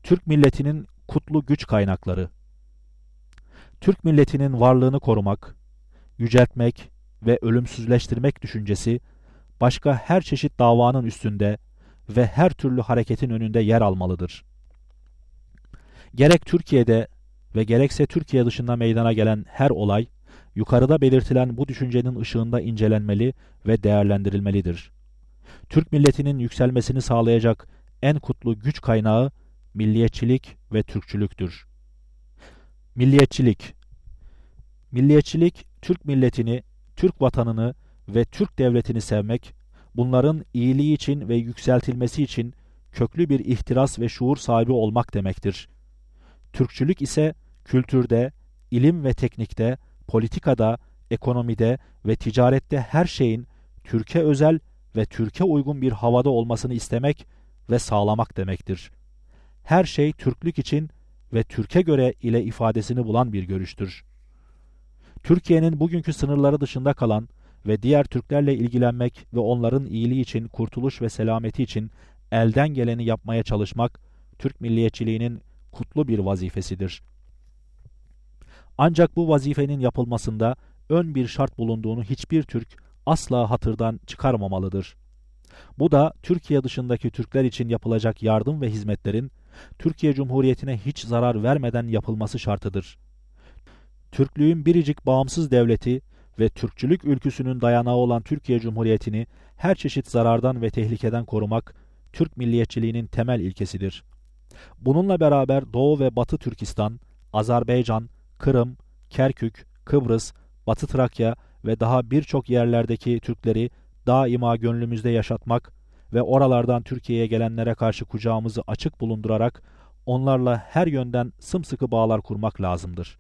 Türk milletinin kutlu güç kaynakları. Türk milletinin varlığını korumak, yüceltmek ve ölümsüzleştirmek düşüncesi, başka her çeşit davanın üstünde ve her türlü hareketin önünde yer almalıdır. Gerek Türkiye'de ve gerekse Türkiye dışında meydana gelen her olay, yukarıda belirtilen bu düşüncenin ışığında incelenmeli ve değerlendirilmelidir. Türk milletinin yükselmesini sağlayacak en kutlu güç kaynağı milliyetçilik ve Türkçülüktür. Milliyetçilik. Milliyetçilik, Türk milletini, Türk vatanını ve Türk devletini sevmek, bunların iyiliği için ve yükseltilmesi için köklü bir ihtiras ve şuur sahibi olmak demektir. Türkçülük ise kültürde, ilim ve teknikte, politikada, ekonomide ve ticarette her şeyin Türkiye özel ve Türkiye uygun bir havada olmasını istemek ve sağlamak demektir. Her şey Türklük için ve Türkiye göre ile ifadesini bulan bir görüştür. Türkiye'nin bugünkü sınırları dışında kalan ve diğer Türklerle ilgilenmek ve onların iyiliği için, kurtuluş ve selameti için elden geleni yapmaya çalışmak, Türk milliyetçiliğinin kutlu bir vazifesidir. Ancak bu vazifenin yapılmasında ön bir şart bulunduğunu hiçbir Türk asla hatırdan çıkarmamalıdır. Bu da Türkiye dışındaki Türkler için yapılacak yardım ve hizmetlerin Türkiye Cumhuriyeti'ne hiç zarar vermeden yapılması şartıdır. Türklüğün biricik bağımsız devleti ve Türkçülük ülküsünün dayanağı olan Türkiye Cumhuriyeti'ni her çeşit zarardan ve tehlikeden korumak, Türk milliyetçiliğinin temel ilkesidir. Bununla beraber Doğu ve Batı Türkistan, Azerbaycan, Kırım, Kerkük, Kıbrıs, Batı Trakya ve daha birçok yerlerdeki Türkleri daima gönlümüzde yaşatmak ve oralardan Türkiye'ye gelenlere karşı kucağımızı açık bulundurarak onlarla her yönden sımsıkı bağlar kurmak lazımdır.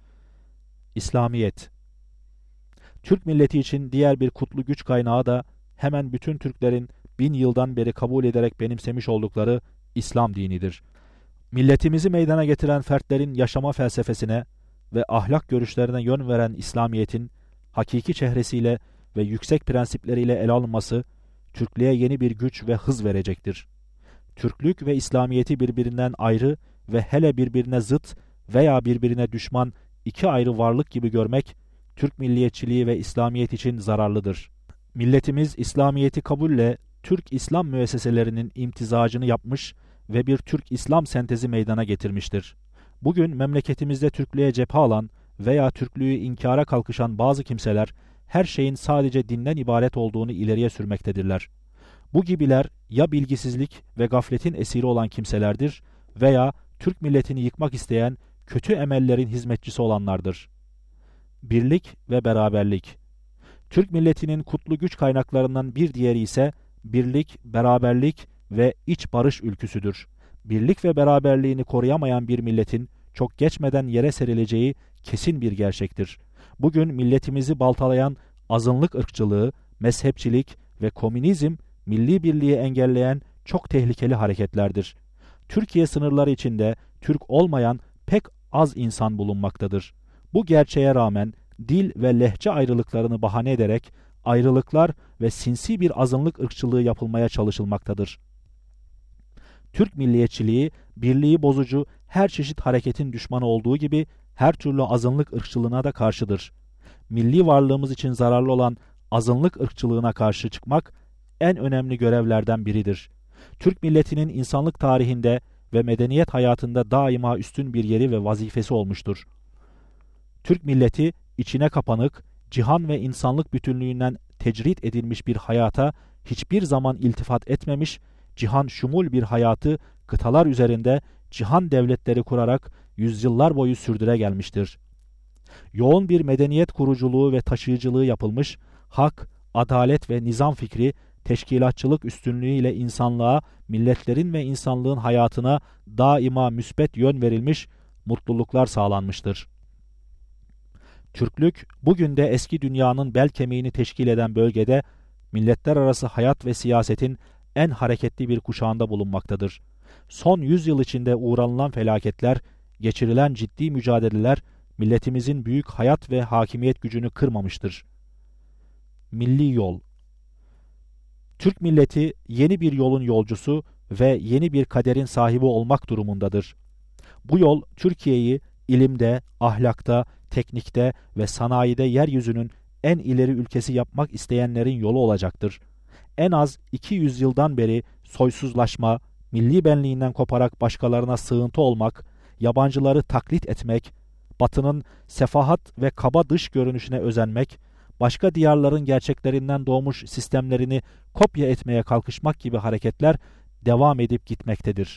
İslamiyet. Türk milleti için diğer bir kutlu güç kaynağı da hemen bütün Türklerin 1000 yıldan beri kabul ederek benimsemiş oldukları İslam dinidir. Milletimizi meydana getiren fertlerin yaşama felsefesine ve ahlak görüşlerine yön veren İslamiyet'in hakiki çehresiyle ve yüksek prensipleriyle ele alınması, Türklüğe yeni bir güç ve hız verecektir. Türklük ve İslamiyet'i birbirinden ayrı ve hele birbirine zıt veya birbirine düşman iki ayrı varlık gibi görmek, Türk milliyetçiliği ve İslamiyet için zararlıdır. Milletimiz İslamiyet'i kabulle Türk İslam müesseselerinin imtizacını yapmış ve bir Türk-İslam sentezi meydana getirmiştir. Bugün memleketimizde Türklüğe cephe alan veya Türklüğü inkara kalkışan bazı kimseler, her şeyin sadece dinden ibaret olduğunu ileriye sürmektedirler. Bu gibiler ya bilgisizlik ve gafletin esiri olan kimselerdir veya Türk milletini yıkmak isteyen kötü emellerin hizmetçisi olanlardır. Birlik ve beraberlik. Türk milletinin kutlu güç kaynaklarından bir diğeri ise birlik, beraberlik ve iç barış ülküsüdür. Birlik ve beraberliğini koruyamayan bir milletin çok geçmeden yere serileceği kesin bir gerçektir. Bugün milletimizi baltalayan azınlık ırkçılığı, mezhepçilik ve komünizm, milli birliği engelleyen çok tehlikeli hareketlerdir. Türkiye sınırları içinde Türk olmayan pek az insan bulunmaktadır. Bu gerçeğe rağmen dil ve lehçe ayrılıklarını bahane ederek ayrılıklar ve sinsi bir azınlık ırkçılığı yapılmaya çalışılmaktadır. Türk milliyetçiliği, birliği bozucu her çeşit hareketin düşmanı olduğu gibi her türlü azınlık ırkçılığına da karşıdır. Milli varlığımız için zararlı olan azınlık ırkçılığına karşı çıkmak en önemli görevlerden biridir. Türk milletinin insanlık tarihinde ve medeniyet hayatında daima üstün bir yeri ve vazifesi olmuştur. Türk milleti içine kapanık, cihan ve insanlık bütünlüğünden tecrit edilmiş bir hayata hiçbir zaman iltifat etmemiş, cihan şumul bir hayatı kıtalar üzerinde cihan devletleri kurarak yüzyıllar boyu sürdüre gelmiştir. Yoğun bir medeniyet kuruculuğu ve taşıyıcılığı yapılmış, hak, adalet ve nizam fikri, teşkilatçılık üstünlüğüyle insanlığa, milletlerin ve insanlığın hayatına daima müsbet yön verilmiş, mutluluklar sağlanmıştır. Türklük, bugün de eski dünyanın bel kemiğini teşkil eden bölgede, milletler arası hayat ve siyasetin en hareketli bir kuşağında bulunmaktadır. Son 100 yıl içinde uğranılan felaketler, geçirilen ciddi mücadeleler, milletimizin büyük hayat ve hakimiyet gücünü kırmamıştır. Milli yol. Türk milleti yeni bir yolun yolcusu ve yeni bir kaderin sahibi olmak durumundadır. Bu yol Türkiye'yi ilimde, ahlakta, teknikte ve sanayide yeryüzünün en ileri ülkesi yapmak isteyenlerin yolu olacaktır. En az 200 yıldan beri soysuzlaşma, milli benliğinden koparak başkalarına sığıntı olmak, yabancıları taklit etmek, Batı'nın sefahat ve kaba dış görünüşüne özenmek, başka diyarların gerçeklerinden doğmuş sistemlerini kopya etmeye kalkışmak gibi hareketler devam edip gitmektedir.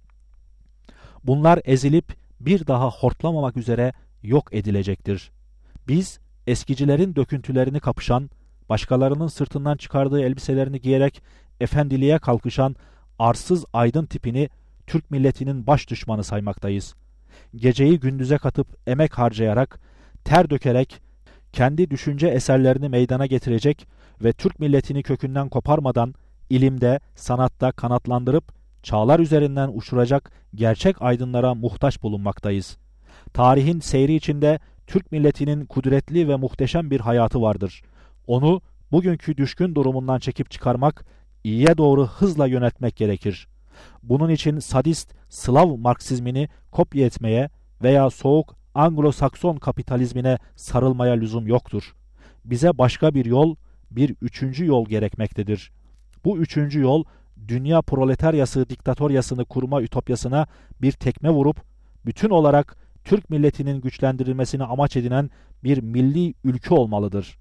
Bunlar ezilip bir daha hortlamamak üzere yok edilecektir. Biz eskicilerin döküntülerini kapışan, başkalarının sırtından çıkardığı elbiselerini giyerek efendiliğe kalkışan arsız aydın tipini Türk milletinin baş düşmanı saymaktayız. Geceyi gündüze katıp emek harcayarak, ter dökerek, kendi düşünce eserlerini meydana getirecek ve Türk milletini kökünden koparmadan ilimde, sanatta kanatlandırıp çağlar üzerinden uçuracak gerçek aydınlara muhtaç bulunmaktayız. Tarihin seyri içinde Türk milletinin kudretli ve muhteşem bir hayatı vardır. Onu bugünkü düşkün durumundan çekip çıkarmak, iyiye doğru hızla yönetmek gerekir. Bunun için sadist Slav Marksizmini kopya etmeye veya soğuk Anglo-Sakson kapitalizmine sarılmaya lüzum yoktur. Bize başka bir yol, bir üçüncü yol gerekmektedir. Bu üçüncü yol, dünya proletaryası diktatoryasını kurma ütopyasına bir tekme vurup, bütün olarak Türk milletinin güçlendirilmesini amaç edinen bir milli ülke olmalıdır.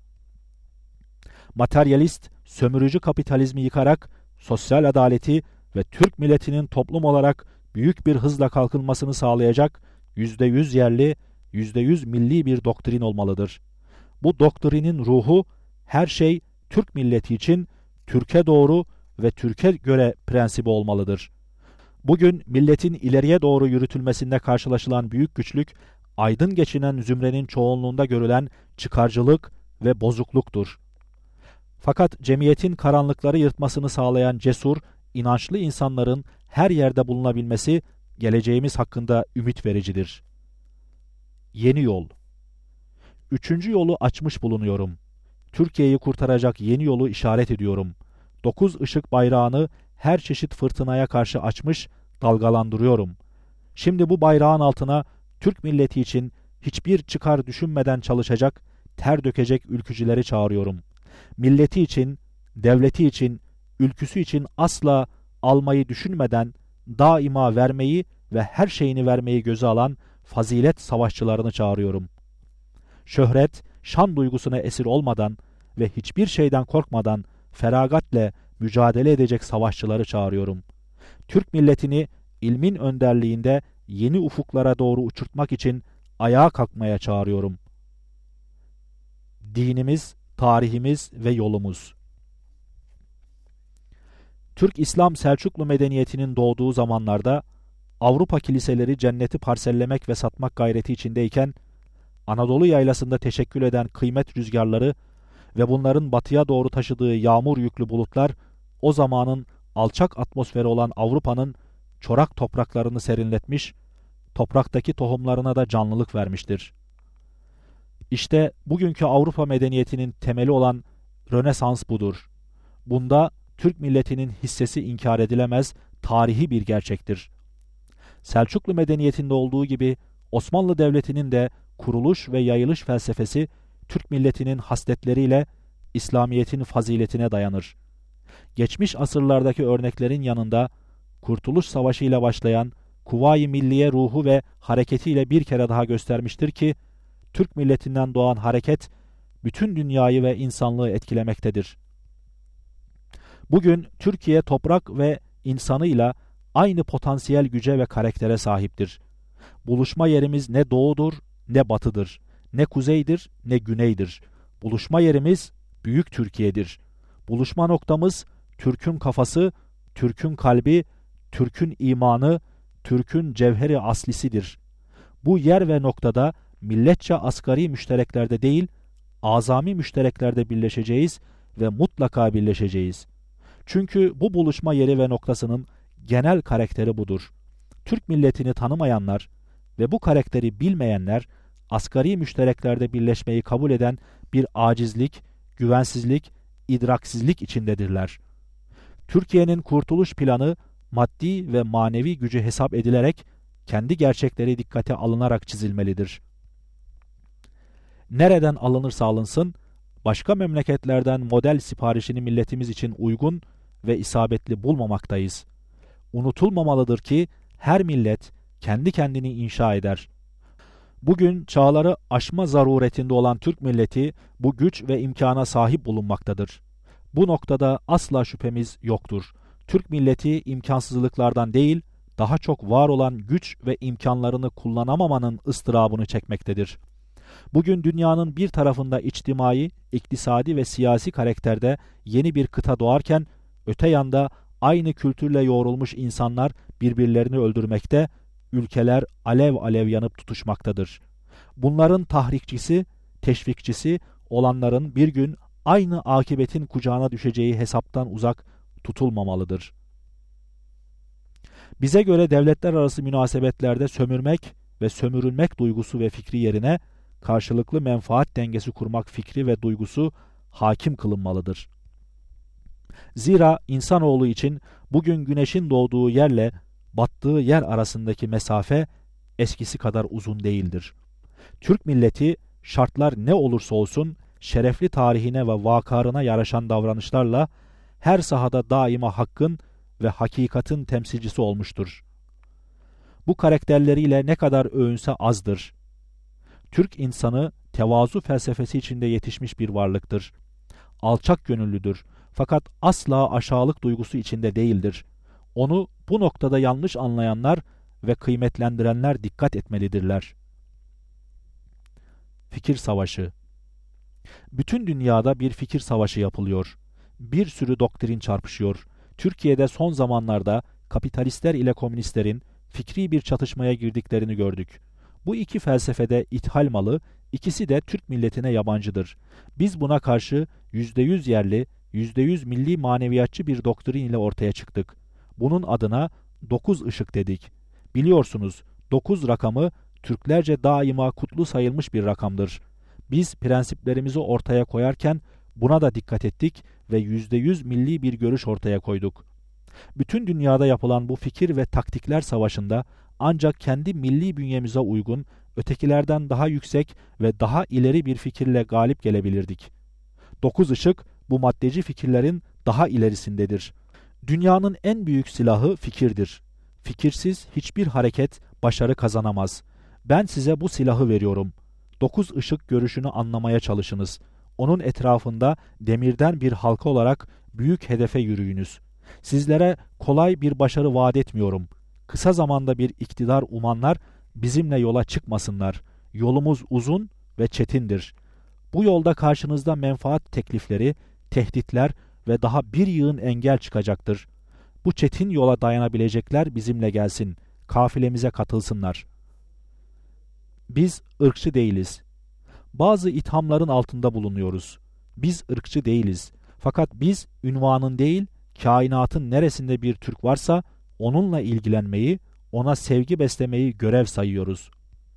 Materyalist, sömürücü kapitalizmi yıkarak, sosyal adaleti ve Türk milletinin toplum olarak büyük bir hızla kalkınmasını sağlayacak %100 yerli, %100 milli bir doktrin olmalıdır. Bu doktrinin ruhu, her şey Türk milleti için Türk'e doğru ve Türk'e göre prensibi olmalıdır. Bugün milletin ileriye doğru yürütülmesinde karşılaşılan büyük güçlük, aydın geçinen zümrenin çoğunluğunda görülen çıkarcılık ve bozukluktur. Fakat cemiyetin karanlıkları yırtmasını sağlayan cesur, inançlı insanların her yerde bulunabilmesi, geleceğimiz hakkında ümit vericidir. Yeni yol. Üçüncü yolu açmış bulunuyorum. Türkiye'yi kurtaracak yeni yolu işaret ediyorum. 9 ışık bayrağını her çeşit fırtınaya karşı açmış, dalgalandırıyorum. Şimdi bu bayrağın altına Türk milleti için hiçbir çıkar düşünmeden çalışacak, ter dökecek ülkücüleri çağırıyorum. Milleti için, devleti için, ülküsü için asla almayı düşünmeden daima vermeyi ve her şeyini vermeyi göze alan fazilet savaşçılarını çağırıyorum. Şöhret, şan duygusuna esir olmadan ve hiçbir şeyden korkmadan feragatle mücadele edecek savaşçıları çağırıyorum. Türk milletini ilmin önderliğinde yeni ufuklara doğru uçurtmak için ayağa kalkmaya çağırıyorum. Dinimiz, tarihimiz ve yolumuz. Türk-İslam Selçuklu medeniyetinin doğduğu zamanlarda Avrupa kiliseleri cenneti parsellemek ve satmak gayreti içindeyken, Anadolu yaylasında teşekkül eden kıymet rüzgarları ve bunların batıya doğru taşıdığı yağmur yüklü bulutlar, o zamanın alçak atmosferi olan Avrupa'nın çorak topraklarını serinletmiş, topraktaki tohumlarına da canlılık vermiştir. İşte bugünkü Avrupa medeniyetinin temeli olan Rönesans budur. Bunda Türk milletinin hissesi inkar edilemez, tarihi bir gerçektir. Selçuklu medeniyetinde olduğu gibi Osmanlı Devleti'nin de kuruluş ve yayılış felsefesi Türk milletinin hasletleriyle İslamiyet'in faziletine dayanır. Geçmiş asırlardaki örneklerin yanında Kurtuluş Savaşı ile başlayan Kuvayi Milliye ruhu ve hareketiyle bir kere daha göstermiştir ki Türk milletinden doğan hareket bütün dünyayı ve insanlığı etkilemektedir. Bugün Türkiye toprak ve insanıyla aynı potansiyel güce ve karaktere sahiptir. Buluşma yerimiz ne doğudur ne batıdır, ne kuzeydir ne güneydir. Buluşma yerimiz Büyük Türkiye'dir. Buluşma noktamız Türk'ün kafası, Türk'ün kalbi, Türk'ün imanı, Türk'ün cevheri aslisidir. Bu yer ve noktada milletçe asgari müştereklerde değil, azami müştereklerde birleşeceğiz ve mutlaka birleşeceğiz. Çünkü bu buluşma yeri ve noktasının genel karakteri budur. Türk milletini tanımayanlar ve bu karakteri bilmeyenler, asgari müştereklerde birleşmeyi kabul eden bir acizlik, güvensizlik, idraksizlik içindedirler. Türkiye'nin kurtuluş planı maddi ve manevi gücü hesap edilerek kendi gerçekleri dikkate alınarak çizilmelidir. Nereden alınırsa alınsın, başka memleketlerden model siparişini milletimiz için uygun ve isabetli bulmamaktayız. Unutulmamalıdır ki her millet kendi kendini inşa eder. Bugün çağları aşma zaruretinde olan Türk milleti bu güç ve imkana sahip bulunmaktadır. Bu noktada asla şüphemiz yoktur. Türk milleti imkansızlıklardan değil, daha çok var olan güç ve imkanlarını kullanamamanın ıstırabını çekmektedir. Bugün dünyanın bir tarafında içtimai, iktisadi ve siyasi karakterde yeni bir kıta doğarken, öte yanda aynı kültürle yoğrulmuş insanlar birbirlerini öldürmekte, ülkeler alev alev yanıp tutuşmaktadır. Bunların tahrikçisi, teşvikçisi olanların bir gün aynı akıbetin kucağına düşeceği hesaptan uzak tutulmamalıdır. Bize göre devletler arası münasebetlerde sömürmek ve sömürülmek duygusu ve fikri yerine karşılıklı menfaat dengesi kurmak fikri ve duygusu hakim kılınmalıdır. Zira insanoğlu için bugün güneşin doğduğu yerle battığı yer arasındaki mesafe eskisi kadar uzun değildir. Türk milleti şartlar ne olursa olsun şerefli tarihine ve vakarına yaraşan davranışlarla her sahada daima hakkın ve hakikatin temsilcisi olmuştur. Bu karakterleriyle ne kadar övünse azdır. Türk insanı tevazu felsefesi içinde yetişmiş bir varlıktır. Alçak gönüllüdür fakat asla aşağılık duygusu içinde değildir. Onu bu noktada yanlış anlayanlar ve kıymetlendirenler dikkat etmelidirler. Fikir savaşı. Bütün dünyada bir fikir savaşı yapılıyor. Bir sürü doktrin çarpışıyor. Türkiye'de son zamanlarda kapitalistler ile komünistlerin fikri bir çatışmaya girdiklerini gördük. Bu iki felsefede ithal malı, ikisi de Türk milletine yabancıdır. Biz buna karşı %100 yerli, %100 milli maneviyatçı bir doktrin ile ortaya çıktık. Bunun adına 9 ışık dedik. Biliyorsunuz 9 rakamı Türklerce daima kutlu sayılmış bir rakamdır. Biz prensiplerimizi ortaya koyarken buna da dikkat ettik ve %100 milli bir görüş ortaya koyduk. Bütün dünyada yapılan bu fikir ve taktikler savaşında ancak kendi milli bünyemize uygun, ötekilerden daha yüksek ve daha ileri bir fikirle galip gelebilirdik. 9 ışık bu maddeci fikirlerin daha ilerisindedir. Dünyanın en büyük silahı fikirdir. Fikirsiz hiçbir hareket başarı kazanamaz. Ben size bu silahı veriyorum. 9 ışık görüşünü anlamaya çalışınız. Onun etrafında demirden bir halka olarak büyük hedefe yürüyünüz. Sizlere kolay bir başarı vaat etmiyorum. Kısa zamanda bir iktidar umanlar bizimle yola çıkmasınlar. Yolumuz uzun ve çetindir. Bu yolda karşınızda menfaat teklifleri, tehditler ve daha bir yığın engel çıkacaktır. Bu çetin yola dayanabilecekler bizimle gelsin, kafilemize katılsınlar. Biz ırkçı değiliz. Bazı ithamların altında bulunuyoruz. Biz ırkçı değiliz. Fakat biz ünvanın değil, kainatın neresinde bir Türk varsa onunla ilgilenmeyi, ona sevgi beslemeyi görev sayıyoruz.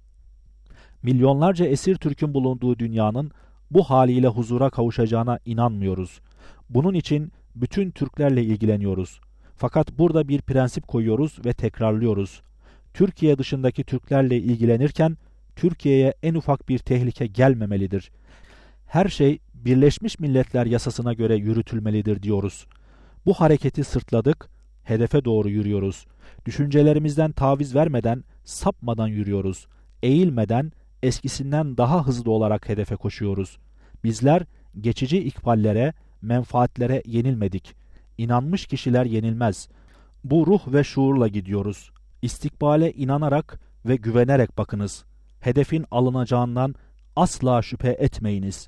Milyonlarca esir Türk'ün bulunduğu dünyanın bu haliyle huzura kavuşacağına inanmıyoruz. Bunun için bütün Türklerle ilgileniyoruz. Fakat burada bir prensip koyuyoruz ve tekrarlıyoruz. Türkiye dışındaki Türklerle ilgilenirken Türkiye'ye en ufak bir tehlike gelmemelidir. Her şey Birleşmiş Milletler yasasına göre yürütülmelidir diyoruz. Bu hareketi sırtladık, hedefe doğru yürüyoruz. Düşüncelerimizden taviz vermeden, sapmadan yürüyoruz. Eğilmeden, eskisinden daha hızlı olarak hedefe koşuyoruz. Bizler geçici ikballere, menfaatlere yenilmedik. İnanmış kişiler yenilmez. Bu ruh ve şuurla gidiyoruz. İstikbale inanarak ve güvenerek bakınız. Hedefin alınacağından asla şüphe etmeyiniz.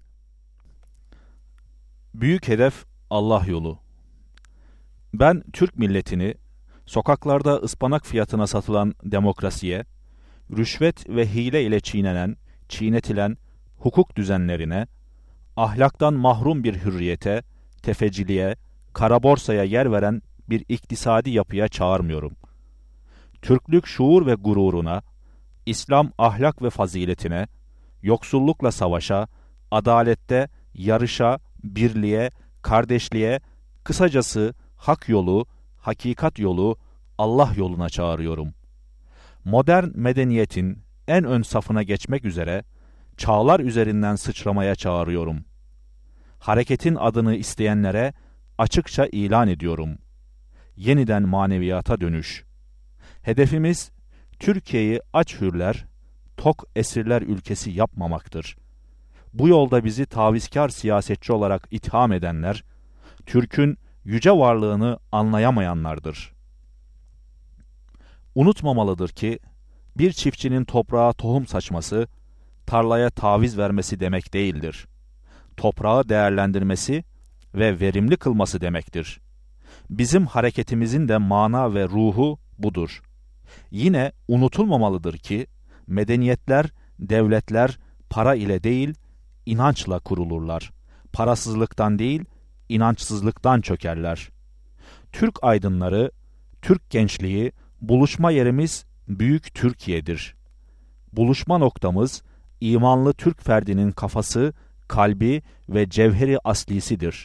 Büyük hedef Allah yolu. Ben Türk milletini sokaklarda ıspanak fiyatına satılan demokrasiye, rüşvet ve hile ile çiğnetilen hukuk düzenlerine, ahlaktan mahrum bir hürriyete, tefeciliğe, kara borsaya yer veren bir iktisadi yapıya çağırmıyorum. Türklük şuur ve gururuna, İslam ahlak ve faziletine, yoksullukla savaşa, adalette yarışa, birliğe, kardeşliğe, kısacası hak yolu, hakikat yolu, Allah yoluna çağırıyorum. Modern medeniyetin en ön safına geçmek üzere çağlar üzerinden sıçramaya çağırıyorum. Hareketin adını isteyenlere açıkça ilan ediyorum. Yeniden maneviyata dönüş. Hedefimiz Türkiye'yi aç hürler, tok esirler ülkesi yapmamaktır. Bu yolda bizi tavizkar siyasetçi olarak itham edenler, Türk'ün yüce varlığını anlayamayanlardır. Unutmamalıdır ki, bir çiftçinin toprağa tohum saçması, tarlaya taviz vermesi demek değildir. Toprağı değerlendirmesi ve verimli kılması demektir. Bizim hareketimizin de mana ve ruhu budur. Yine unutulmamalıdır ki, medeniyetler, devletler para ile değil, inançla kurulurlar. Parasızlıktan değil, inançsızlıktan çökerler. Türk aydınları, Türk gençliği, buluşma yerimiz büyük Türkiye'dir. Buluşma noktamız, imanlı Türk ferdinin kafası, kalbi ve cevheri aslisidir.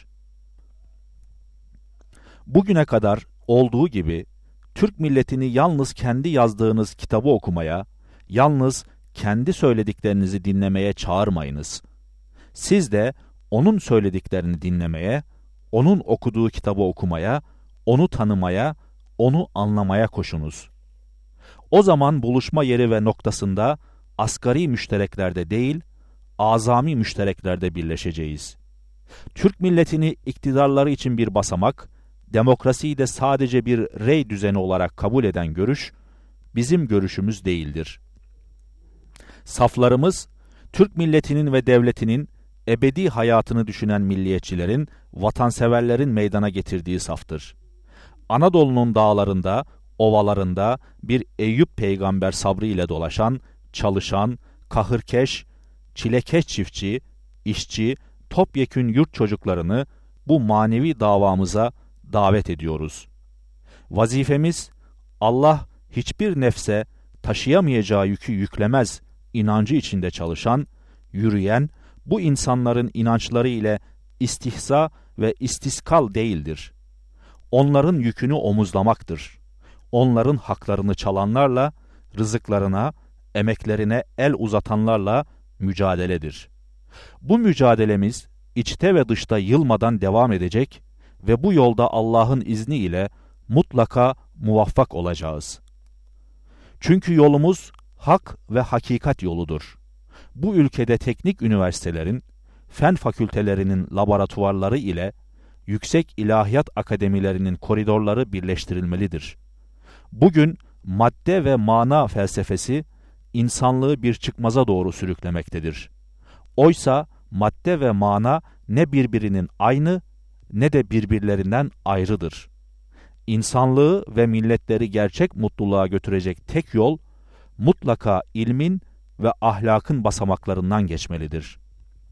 Bugüne kadar olduğu gibi, Türk milletini yalnız kendi yazdığınız kitabı okumaya, yalnız kendi söylediklerinizi dinlemeye çağırmayınız. Siz de onun söylediklerini dinlemeye, onun okuduğu kitabı okumaya, onu tanımaya, onu anlamaya koşunuz. O zaman buluşma yeri ve noktasında asgari müştereklerde değil, azami müştereklerde birleşeceğiz. Türk milletini iktidarları için bir basamak, demokrasiyi de sadece bir rey düzeni olarak kabul eden görüş, bizim görüşümüz değildir. Saflarımız, Türk milletinin ve devletinin ebedi hayatını düşünen milliyetçilerin, vatanseverlerin meydana getirdiği saftır. Anadolu'nun dağlarında, ovalarında bir Eyüp peygamber sabrıyla dolaşan, çalışan, kahırkeş, çilekeş çiftçi, işçi, topyekün yurt çocuklarını bu manevi davamıza davet ediyoruz. Vazifemiz, Allah hiçbir nefse taşıyamayacağı yükü yüklemez inancı içinde çalışan, yürüyen, bu insanların inançları ile istihza ve istiskal değildir. Onların yükünü omuzlamaktır. Onların haklarını çalanlarla, rızıklarına, emeklerine el uzatanlarla mücadeledir. Bu mücadelemiz içte ve dışta yılmadan devam edecek ve bu yolda Allah'ın izniyle mutlaka muvaffak olacağız. Çünkü yolumuz hak ve hakikat yoludur. Bu ülkede teknik üniversitelerin, fen fakültelerinin laboratuvarları ile yüksek ilahiyat akademilerinin koridorları birleştirilmelidir. Bugün madde ve mana felsefesi insanlığı bir çıkmaza doğru sürüklemektedir. Oysa madde ve mana ne birbirinin aynı ne de birbirlerinden ayrıdır. İnsanlığı ve milletleri gerçek mutluluğa götürecek tek yol, mutlaka ilmin ve ahlakın basamaklarından geçmelidir.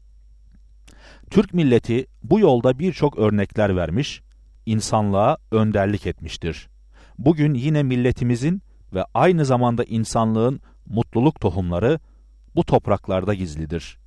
Türk milleti bu yolda birçok örnekler vermiş, insanlığa önderlik etmiştir. Bugün yine milletimizin ve aynı zamanda insanlığın mutluluk tohumları bu topraklarda gizlidir.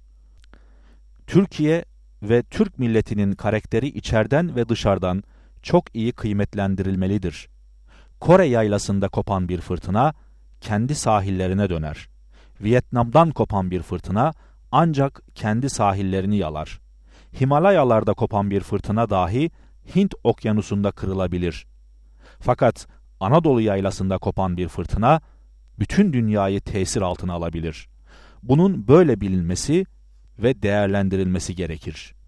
Türkiye ve Türk milletinin karakteri içeriden ve dışarıdan çok iyi kıymetlendirilmelidir. Kore yaylasında kopan bir fırtına kendi sahillerine döner. Vietnam'dan kopan bir fırtına ancak kendi sahillerini yalar. Himalayalarda kopan bir fırtına dahi Hint okyanusunda kırılabilir. Fakat Anadolu yaylasında kopan bir fırtına bütün dünyayı tesir altına alabilir. Bunun böyle bilinmesi ve değerlendirilmesi gerekir.